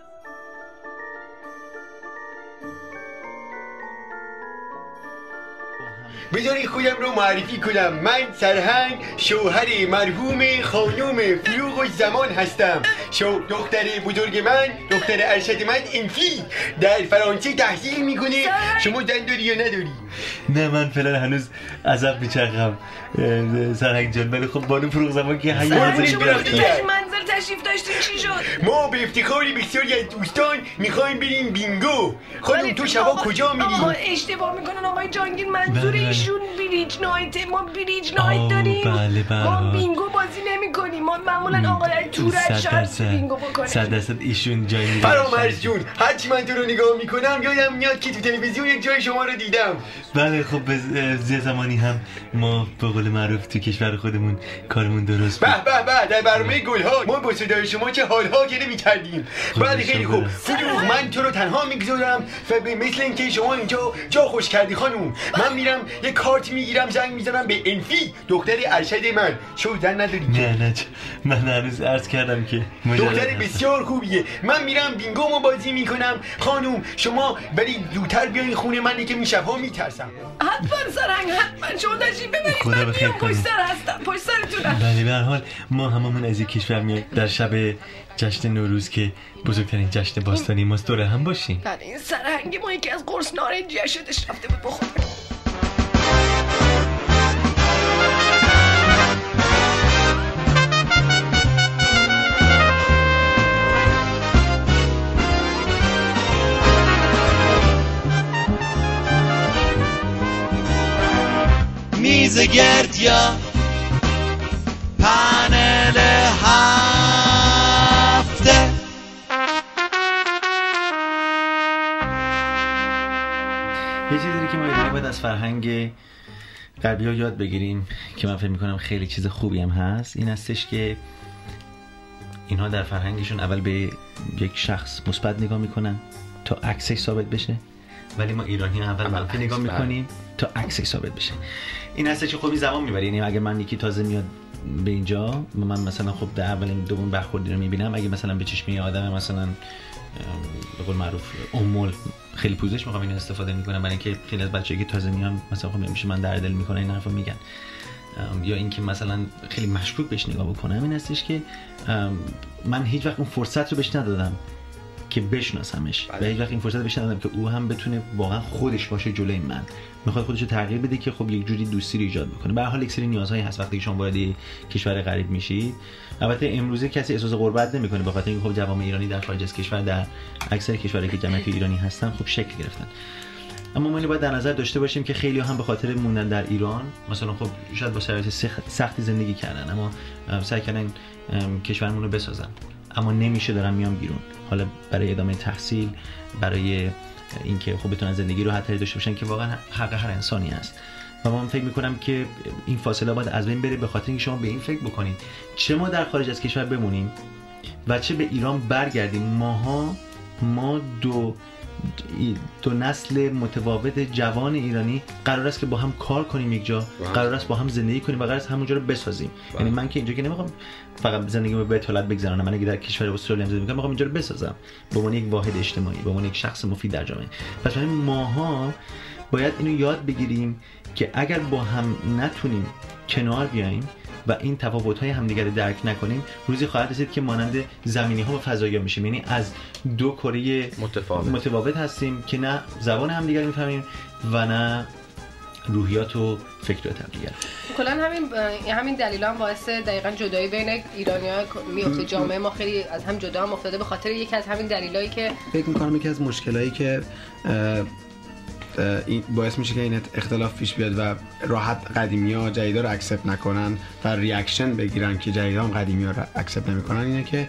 بذاری خودم رو معرفی کنم. من سرهنگ شوهر مرحوم خانوم فروغ و زمان هستم. دختر بزرگ من، دختر ارشد من انفی در فرانسه تحصیل میکنه. شما زن داری یا نداری؟ نه من فعلا هنوز عذب میچرخم سرهنگ جان، ولی خب بانو فروغ زمان که منظر تشریف داشتیم چی شد؟ ما به افتخار بسیاری از دوستان میخوایم بریم بینگو. خانم تو شبا کجا میری؟ آقا اشتباه میکنن آقای جانگین، منظور ایشون بریج نایت. ما بریج نایت داریم، ما بینگو بازی نمی کنیم. ما معمولا آقای تورج شاید بینگو بکنیم. 100% ایشون جای میره. فرامرز جون هرچی من تو رو نگاه میکنم یادم میاد که تو تلویزیون یک جای شما رو دیدم. بله خب زی زمانی هم ما به قول معروف تو کشور خودمون کارمون درست بود. به در برنامه گل‌ها ما با صدای شما چه حال‌ها گله می‌کردیم. بله خیلی خوب. فروغ من تو رو تنها میگذارم و به مثل اینکه شما اینجا جا خوش کردی خانوم، من میرم یه کارت میگیرم زنگ میزنم به انفی دختر ارشد من. شو زن نداری؟ نه من هنوز عرض کردم که دختر بسیار خوبیه. من میرم بینگو بازی میکنم. خانوم شما ولی زودتر بیاین خونه من که شب‌ها میترسم. حتما سرنگ حتما شما تشریف ببرید. من میام پشت سر هستم، پشت سرتونم. بله به هر حال ما هممون از این کشور میایم در شب جشن نوروز که بزرگترین جشن باستانی ماست دور هم باشیم. بله این سرهنگ ما یکی از قرص نارنجی شدش رفته بود بخور. میز گردیا پنل هفته یه چیزی که ما باید از فرهنگ غربی ها یاد بگیریم که من فکر میکنم خیلی چیز خوبی هم هست، این هستش که اینها در فرهنگشون اول به یک شخص مثبت نگاه میکنن تا عکسش ثابت بشه، ولی ما ایرانی ها اول منفی نگاه میکنیم تا عکسش ثابت بشه. این هستش که خوبی زمان میبره. یعنی اگه من یکی تازه میاد به اینجا من مثلا خب در اولین دوم برخوردی رو میبینم، اگه مثلا به چشم یه آدم مثلا به قول معروف امول خیلی پوزش میخوام این استفاده میکنم، برای اینکه خیلی از بچه‌ها که تازه میان مثلا خب میشه من در دل میکنه این حرفو میگن، یا اینکه مثلا خیلی مشکوک بهش نگاه بکنم. این هستش که من هیچ وقت اون فرصت رو بهش ندادم که بشناسمش و هیچ وقت این فرصت بهش ندادم که او هم بتونه واقعا خودش باشه جلوی من، میخواد خودش رو تغییر بده که خب یک جوری دوستی رو ایجاد بکنه. به هر حال یک سری نیازهایی هست وقتی که شما وارد کشور غریب میشید. البته امروزه کسی احساس غربت نمیکنه، بخاطر اینکه خب جوامع ایرانی در خارج از کشور در اکثر کشورهایی که جمعیت ایرانی هستن خب شکل گرفتن. اما ما باید در نظر داشته باشیم که خیلی هم به خاطر موندن در ایران مثلا خب شاید با شرایط سختی زندگی کردن، اما سعی کردن کشورمون رو بسازن، اما نمیشه دارن میان بیرون، حالا برای ادامه تحصیل، برای اینکه خب بتونن زندگی رو حتی داشته باشن که واقعا حق هر انسانی است. و من فکر میکنم که این فاصله باید از بین بره، به خاطر اینکه شما به این فکر بکنید چه ما در خارج از کشور بمونیم و چه به ایران برگردیم. ما دو نسل متفاوت جوان ایرانی قرار است که با هم کار کنیم یک جا، قرار است با هم زندگی کنیم و قرار است همونجا رو بسازیم. یعنی من که اینجا که نمیخوام فقط زندگیمو به اطالت بگذرونم، من اگه در کشور استرالیا زندگی میکنم میخوام اینجا رو بسازم به عنوان یک واحد اجتماعی، به عنوان یک شخص مفید در جامعه. پس ماها باید اینو یاد بگیریم که اگر با هم نتونیم کنار بیاییم و این تفاوت‌های همدیگر رو درک نکنیم، روزی خواهد رسید که مانند زمینی‌ها و فضایی‌ها میشیم. یعنی از دو کره متفاوت هستیم که نه زبان همدیگر میفهمیم و نه روحیات و فکرات همدیگر. کلاً همین دلیلا هم باعث دقیقاً جدایی بین ایرانی‌ها میفته. جامعه ما خیلی از هم جدا هم افتاده به خاطر یکی از همین دلایلی که فکر می‌کنم یکی از مشکلایی که این باعث میشه که این اختلاف پیش بیاد و راحت قدیمی‌ها جدیدا رو اکسپت نکنن و ریاکشن بگیرن که جدیدا هم قدیمی‌ها رو اکسپت نمی‌کنن، اینه که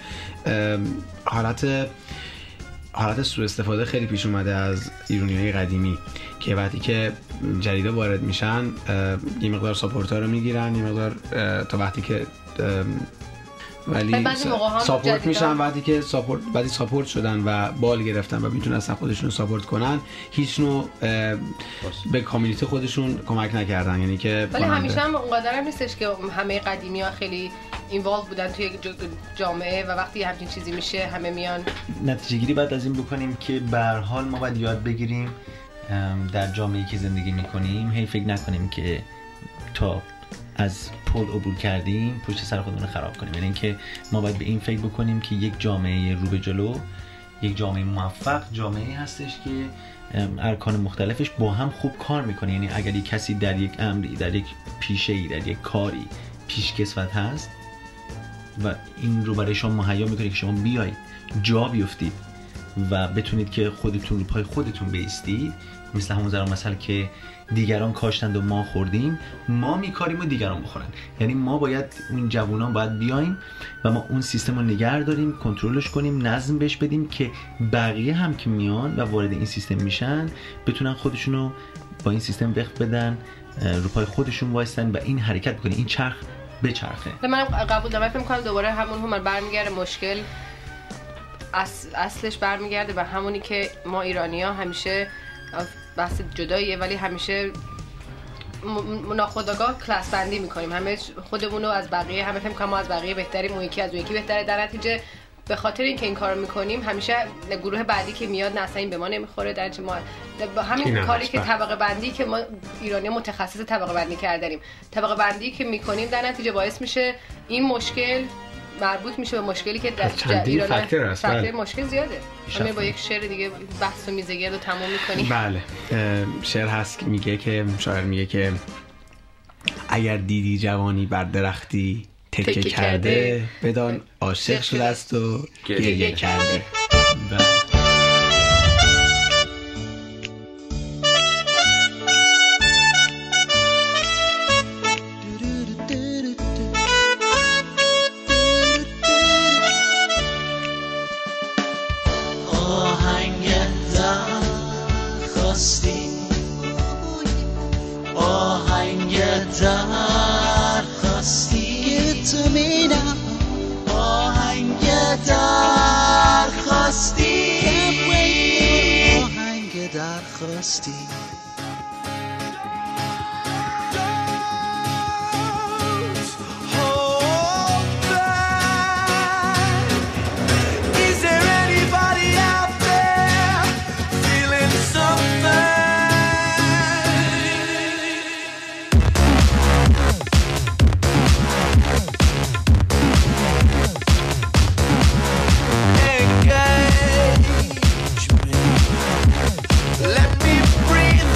حالت سوء استفاده خیلی پیش اومده از ایرانی‌های قدیمی که وقتی که جدیدا وارد میشن یه مقدار ساپورت‌ها رو میگیرن، یه مقدار تا وقتی که ولی ساپورت میشن، بعدی ساپورت شدن و بال گرفتن و میتونن اصلا خودشون ساپورت کنن، هیچ نوع به کامیونیتی خودشون کمک نکردن. یعنی که ولی همیشه هم اونقدر هم نیستش که همه قدیمی‌ها خیلی اینوالو بودن توی جامعه و وقتی همچین چیزی میشه همه میان. نتیجه گیری بعد از این بکنیم که به هر حال ما باید یاد بگیریم در جامعه‌ای که زندگی میکنیم هی فکر نکنیم که تا از پل عبور کردیم پشت سر خودمون خراب کنیم. یعنی اینکه ما باید به این فکر بکنیم که یک جامعه رو به جلو، یک جامعه موفق جامعه هستش که ارکان مختلفش با هم خوب کار میکنه. یعنی اگر یک کسی در یک امری، در یک پیشه‌ای، در یک کاری پیشکسوت هست و این رو برای شما مهیا میکنه که شما بیایید جا بیفتید و بتونید که خودتون رو پای خودتون بایستید، مثل همون ضرب مثل که دیگران کاشتند و ما خوردیم، ما میکاریم و دیگران بخورن. یعنی ما باید اون جوانان باید بیایم و ما اون سیستم رو نگه داریم، کنترلش کنیم، نظم بهش بدیم که بقیه هم که میان و وارد این سیستم میشن بتونن خودشونو با این سیستم وقت بدن، رو پای خودشون وایستن و این حرکت بکنه، این چرخ بچرخه. من قبول دارم، فکر می‌کنم دوباره همون برمیگرده، مشکل اصلش برمیگرده به همونی که ما ایرانی‌ها همیشه بحث جداییه ولی همیشه ناخودآگاه کلاس بندی میکنیم، همه خودمون رو از بقیه، همه فکر می‌کنم ما از بقیه بهتریم، اون یکی از اون یکی بهتره. در نتیجه به خاطر اینکه این کارو میکنیم همیشه گروه بعدی که میاد نه اصلا این به ما نمیخوره، در نتیجه ما همین کاری که طبقه بندی که ما ایرانی متخصص طبقه بندی کردنیم، طبقه بندی که میکنیم در نتیجه باعث میشه این مشکل مربوط میشه به مشکلی که در ایران فاکتور مشکل زیاده. همه با یک شعر دیگه بحث و میزگرد رو تموم میکنیم. بله، شعر هست که میگه که شاعر میگه که اگر دیدی جوانی بر درختی تکه کرده بدان عاشق شده است و گریه کرده. Let me breathe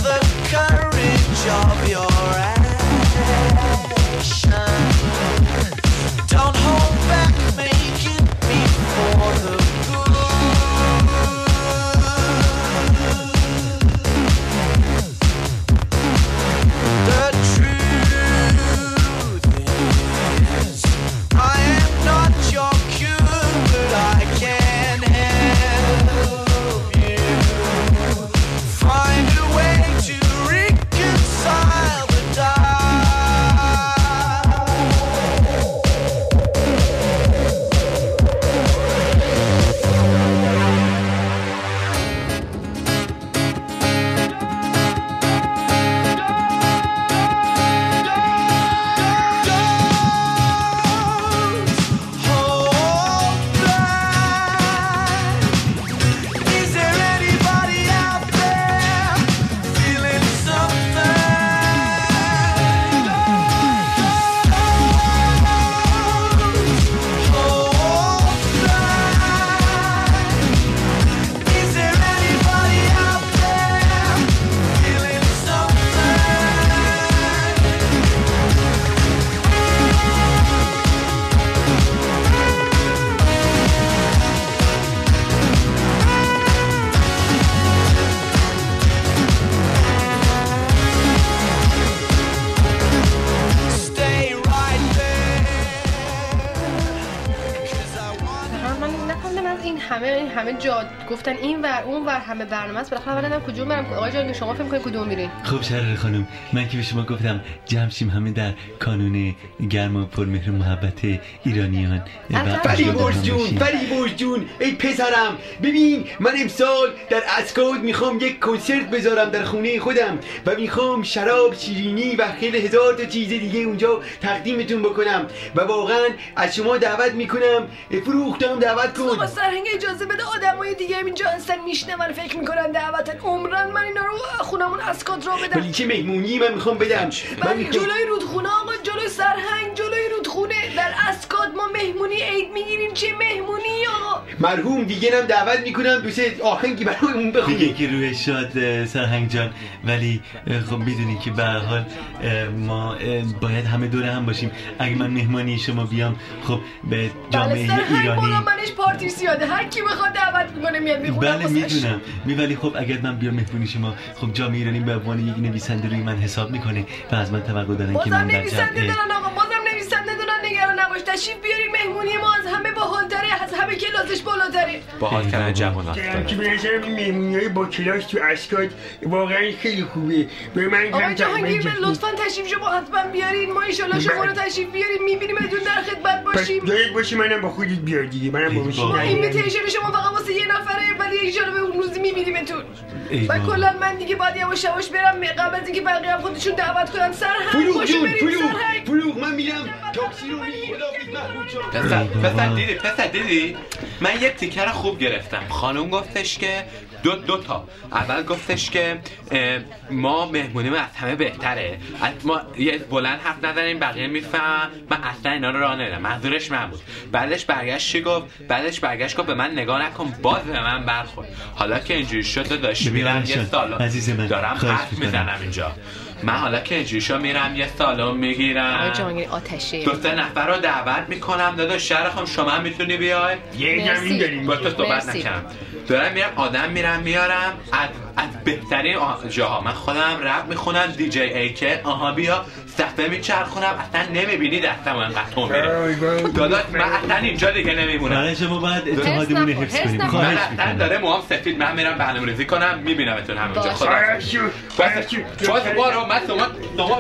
همه جا گفتن این ور اون ور همه برنامه است، بالاخره من نمیدونم کدوم برم. آقای جان شما فکر می‌کنید کدوم میرین؟ خب شرر خانم، من که به شما گفتم جمع شیم همه در کانون گرم و پرمهر و محبت ایرانیان. فریبرز جون ای پسرم، ببین من امسال در اسکات میخوام یک کنسرت بذارم در خونه خودم و میخوام شراب، شیرینی و خیلی هزار تا چیز دیگه اونجا تقدیمتون بکنم و واقعا از شما دعوت میکنم فروختم دعوت کن. آقا سرهنگ اجازه بده، آدمای دیگه اینجا هستن میشنون فکر میکنن دعوتن، عمرن من اینا رو خونمون اسکات را بدم. ولی چه مهمونی من میخوام بدم؟ جلوی رودخونه آقا، جلوی سرهنگ، جلوی رودخونه در اسکات ما مهمونی عید میگیریم. چه مهمونی آقا؟ مرحوم دیگه هم دعوت میکنم دو سه آهنگی برای اون بخونیم. دیگه که روی شاد سرهنگ جان، ولی خب میدونی که به هر حال ما باید همه دوره هم باشیم. اگه من مهمانی شما بیام خب به جامعه ایرانی منش پارتی زیاده، هر کی بخواد دعوت میکنه میاد میخونه. بله میدونم، ولی خب اگر من بیام مهمونی شما خب جامعه ایرانی به عنوان یک نویسنده روی من حساب میکنه و از من توقع دارن که من در نویسنده دارن آقا، بازم نویسنده دارن، نگران نباش. تشریف بیارین، مهمونی ما از همه باحال‌تره، از همه کلاسش بالاتره. باحال کردن جوانات. که به نظرم این مهمونی‌های با کلاس تو اسکات واقعا خیلی خوبه. به من آقا جهانگیر لطفاً تشریف شما حتما بیارین، ما ان شاءالله شما رو تشریف بیارین می‌بینیمتون، در خدمت باشیم. دارید باشی منم با خودت بیار دیگه، منم با ماشین. ما اینویتیشن شما فقط واسه یه نفره، ولی ان شاءالله اون روز می‌بینیمتون. و کلا من دیگه باید یواش یواش برم قبل از اینکه بقیه هم خودشون دعوت کنن. سرهنگ خوشو بریم. فروغ من میرم تاکسی رو پسر دیدی من یک تیکر خوب گرفتم. خانم گفتش که دو تا. اول گفتش که ما مهمونیم از همه بهتره، ما یه بلند حرف نزنیم بقیه میفهم، من اصلا اینا رو راه نمیدم، منظورش من بود. بعدش برگشت گفت به من نگاه نکن، باز به من برخورد. حالا که اینجوری شد داشت میرم یه سالن دارم حرف میزنم اینجا، من حالا که اینجوری شد میرم یه سالن میگیرم دو سه نفر رو دعوت میکنم. داداش شهرخوام شما هم میتونی بیای؟ یه زمین داریم با تو صحبت نکنم، دارم میرم آدم میارم از بهترین جاها. من خودم رپ میخونم، دیجی ایکل آها بیا صفحه میچرخونم، اصلا نمیبینی دستم انقدر تو میره. داداش من اصلا اینجا دیگه نمیمونم. برای شما باید اتحادمون حفظ کنیم. من اصلا داره موام سفید، من میرم برنامه‌ریزی کنم میبینمتون همونجا. خدا برو من شما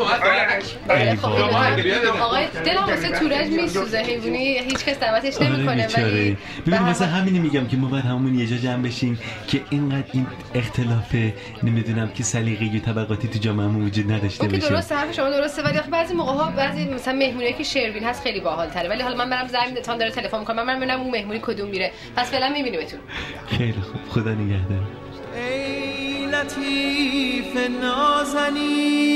آقای دلم واسه تورج میسوزه، حیوانی هیچ کس دعوتش نمیکنه. ولی ببین مثلا همینی میگم که ما باید همون یه جا جمع بشیم که اینقدر این اختلاف نمیدونم که سلیقه‌ای و طبقاتی تو جامعهمون وجود نداشته باشه. درسته، حرف شما درسته، ولی بعضی موقع‌ها بعضی مثلا مهمونی که شروین هست خیلی باحال‌تره، ولی حالا من برم زنگ میدم داره تلفن می‌کنه، من ببینم اون مهمونی کدوم میره. پس فعلا می‌بینیمتون. خیلی خوب، خدا نگهدار. ای لطیف نازنی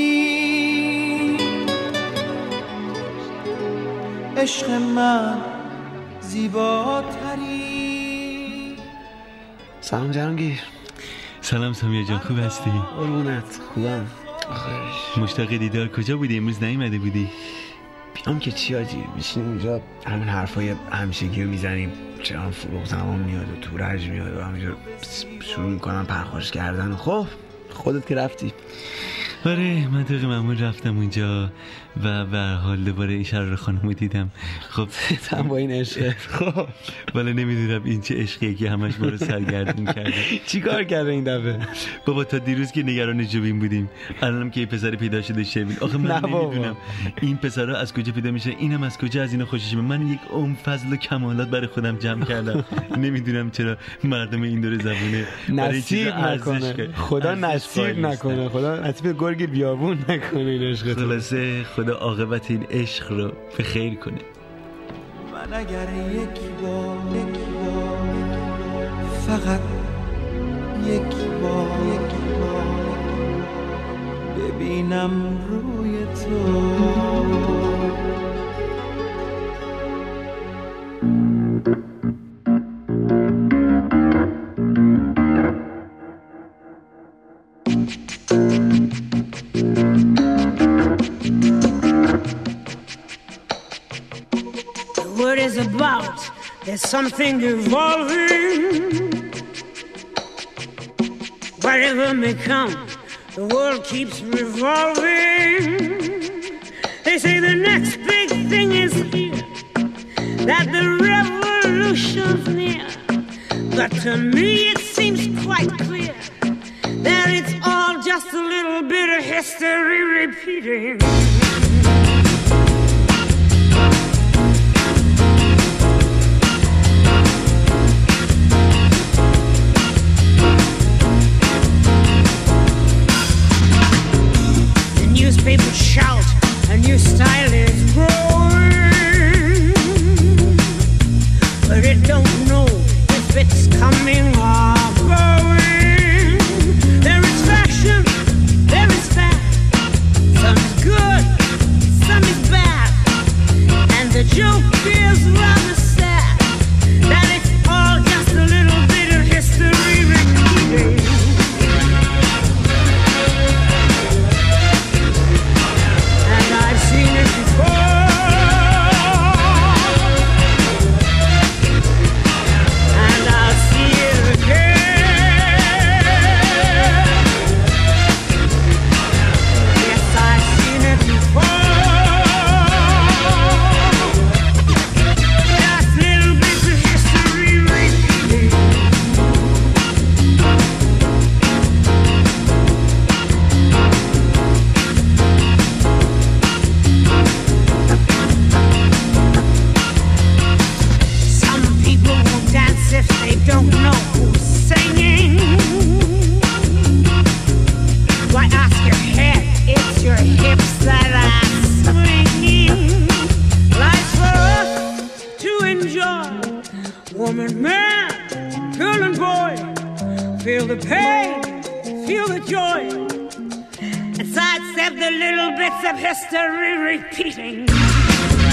عشق من زیباتری. سلام جهانگیر. سلام سامیه جان، خوب هستی؟ قربونت، خوبم. مشتاق دیدار. کجا بودی امروز نیومده بودی؟ بیام که چی آجی، بشینیم اونجا همین حرفای همیشگی رو میزنیم، چرا فروغ تمام میاد و تورج میاد و همینجور شروع میکنم پرخوش کردن. خب خودت که رفتی. آره من طبق معمول رفتم اونجا و به هر حال دوباره این شرار خانمو دیدم. خب هم با این عشقه. خب ولی نمیدونم این چه عشقیه که همش ما رو سرگردون کرده. چی کار کرده این دفعه؟ بابا تا دیروز که نگران جوین بودیم، الانم که این پسر پیدا شده شوین. آخه من نمیدونم این پسرا از کجا پیدا میشه، اینم از کجا از اینا خوشش میاد. من یک فضل و کمالات برای خودم جمع کردم. نمیدونم چرا مردم این دور زبونه نصیب نکنه، خدا نصیب نکنه، خدا نصیب گرگ بیابون نکنه این عشق. خلاصه خدا عاقبت این عشق رو به خیر کنه. من اگر یک بار فقط یک بار ببینم روی تو، there's something evolving. Whatever may come, the world keeps revolving. They say the next big thing is here, that the revolution's near. But to me it seems quite clear that it's all just a little bit of history repeating. The newspapers shout, a new style is growing, but it don't know if it's coming or going. There is fashion, there is fact. Some is good, some is bad. And the joke is rather sad that it's all just a little bit of history repeating. And I've seen it before. If they don't know who's singing, why ask your head? It's your hips that are swinging. Life's for us to enjoy. Woman, man, girl and boy, feel the pain, feel the joy, and sidestep the little bits of history repeating.